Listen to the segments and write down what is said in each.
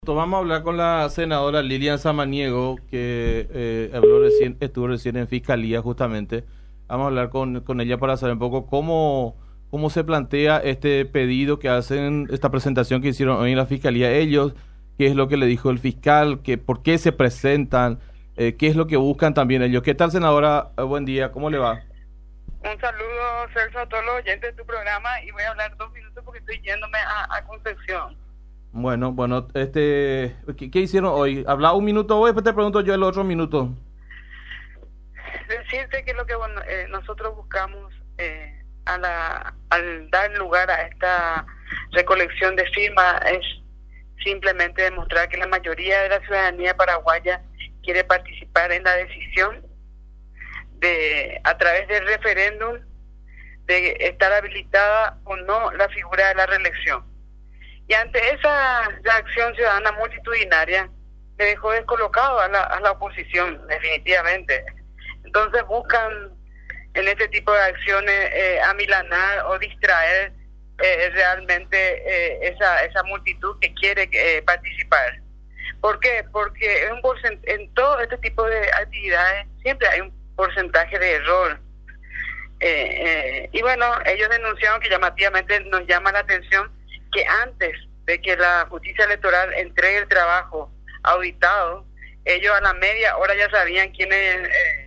Vamos a hablar con la senadora Lilian Samaniego, que estuvo recién en Fiscalía justamente. Vamos a hablar con ella para saber un poco cómo se plantea este pedido que hacen, esta presentación que hicieron hoy en la Fiscalía ellos, qué es lo que le dijo el fiscal, por qué se presentan, qué es lo que buscan también ellos. ¿Qué tal, senadora? Buen día, ¿cómo le va? Un saludo, Celso, a todos los oyentes de tu programa, y voy a hablar 2 minutos porque estoy yéndome a Concepción. Bueno, ¿qué hicieron hoy? Habla un minuto hoy, después te pregunto yo el otro minuto. Decirte que lo que nosotros buscamos al dar lugar a esta recolección de firmas es simplemente demostrar que la mayoría de la ciudadanía paraguaya quiere participar en la decisión a través del referéndum de estar habilitada o no la figura de la reelección. Y ante esa reacción ciudadana multitudinaria, me dejó descolocado a la oposición, definitivamente. Entonces buscan en este tipo de acciones amilanar o distraer realmente esa multitud que quiere participar. ¿Por qué? Porque en todo este tipo de actividades siempre hay un porcentaje de error. Y bueno, ellos denunciaron que llamativamente nos llama la atención que antes de que la justicia electoral entregue el trabajo auditado, ellos a la media hora ya sabían quiénes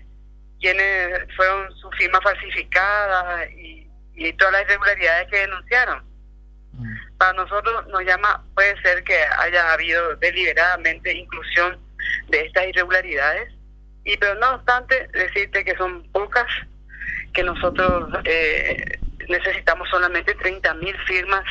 fueron sus firmas falsificadas y todas las irregularidades que denunciaron. Para nosotros nos llama, puede ser que haya habido deliberadamente inclusión de estas irregularidades, pero no obstante decirte que son pocas, que nosotros necesitamos solamente 30.000 firmas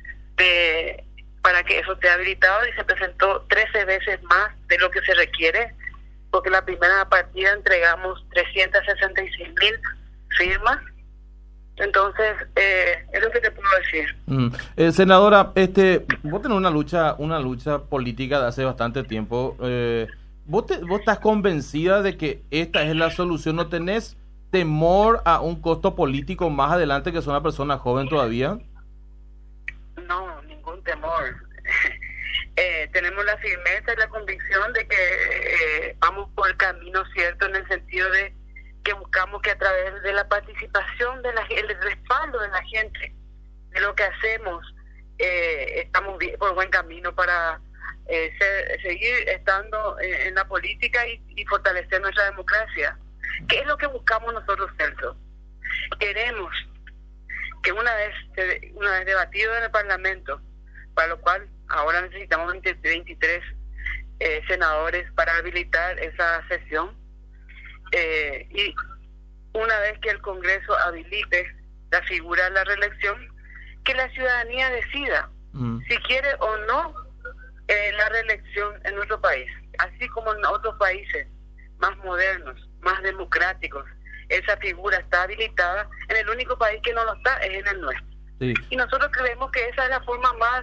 para que eso esté habilitado, y se presentó 13 veces más de lo que se requiere, porque la primera partida entregamos 366.000 firmas. Entonces, es lo que te puedo decir. Senadora, vos tenés una lucha política de hace bastante tiempo. ¿Vos estás convencida de que esta es la solución? ¿No tenés temor a un costo político más adelante, que es una persona joven todavía? No, ningún temor. Tenemos la firmeza y la convicción de que vamos por el camino cierto, en el sentido de que buscamos que a través de la participación, el respaldo de la gente, de lo que hacemos, estamos por buen camino para seguir estando en la política y fortalecer nuestra democracia. ¿Qué es lo que buscamos nosotros, Celso? Queremos que una vez debatido en el Parlamento, para lo cual ahora necesitamos 23 senadores para habilitar esa sesión, y una vez que el Congreso habilite la figura de la reelección, que la ciudadanía decida si quiere o no la reelección en nuestro país, así como en otros países más modernos, más democráticos. Esa figura está habilitada. En el único país que no lo está es en el nuestro. Sí. Y nosotros creemos que esa es la forma más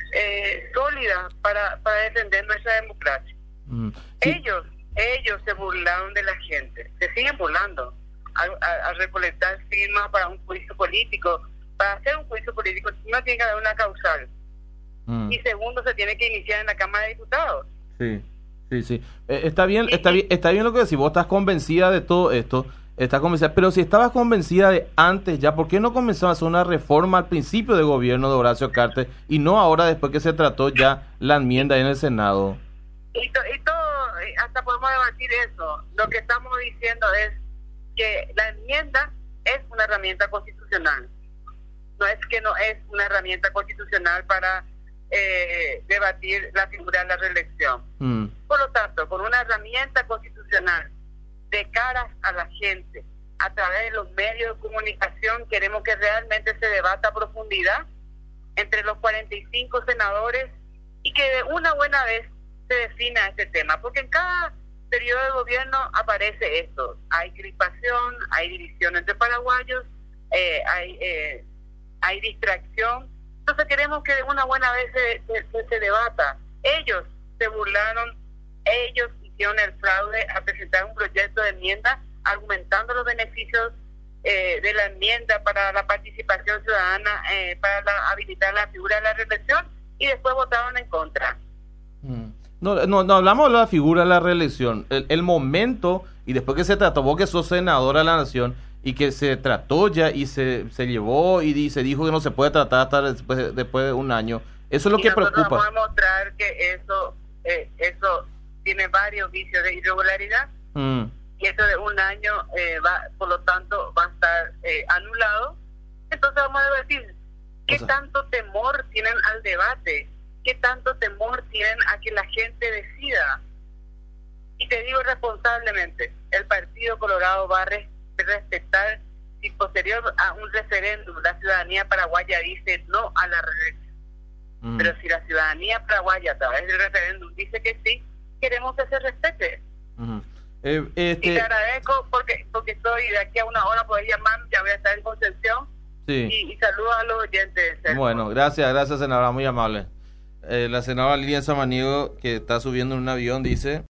sólida para defender nuestra democracia. Sí. Ellos se burlaron de la gente, se siguen burlando al recolectar firmas para un juicio político. Para hacer un juicio político no tiene que haber una causal, y segundo, se tiene que iniciar en la Cámara de Diputados. Sí. Está bien lo que decís. Vos estás convencida de todo esto, estás convencida, pero si estabas convencida de antes ya, ¿por qué no comenzó a hacer una reforma al principio de gobierno de Horacio Cartes y no ahora, después que se trató ya la enmienda en el Senado? Y todo, hasta podemos debatir eso. Lo que estamos diciendo es que la enmienda es una herramienta constitucional. No es que no es una herramienta constitucional para debatir la figura de la reelección. Por lo tanto, con una herramienta constitucional de cara a la gente, a través de los medios de comunicación, queremos que realmente se debata a profundidad entre los 45 senadores y que de una buena vez se defina este tema, porque en cada periodo de gobierno aparece esto: hay crispación, hay división entre paraguayos, hay distracción. Entonces queremos que de una buena vez se debata. Ellos se burlaron, ellos hicieron el fraude a presentar un proyecto de enmienda argumentando los beneficios de la enmienda para la participación ciudadana, para habilitar la figura de la reelección, y después votaron en contra. No hablamos de la figura de la reelección, el momento, y después que se trató, vos que sos senadora de la nación, y que se trató ya y se llevó y se dijo que no se puede tratar hasta después de un año. Eso es lo que preocupa. Vamos a mostrar que eso tiene varios vicios de irregularidad, y eso de un año por lo tanto va a estar anulado. Entonces vamos a decir, ¿qué tanto temor tienen al debate? ¿Qué tanto temor tienen a que la gente decida? Y te digo responsablemente, el Partido Colorado va a respetar si posterior a un referéndum la ciudadanía paraguaya dice no a la reelección. Pero si la ciudadanía paraguaya a través del referéndum dice que sí, queremos que se respete. Y te agradezco porque estoy de aquí a una hora, podés llamar, ya voy a estar en Concepción. Sí. Y saludos a los oyentes. Bueno, gracias senadora, muy amable. La senadora Lilian Samaniego, que está subiendo en un avión, dice...